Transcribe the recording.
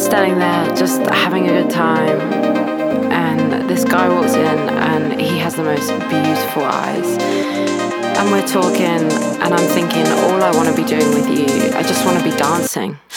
standing there just having a good time, and this guy walks in and he has the most beautiful eyes, and we're talking, and I'm thinking, all I want to be doing with you, I just want to be dancing.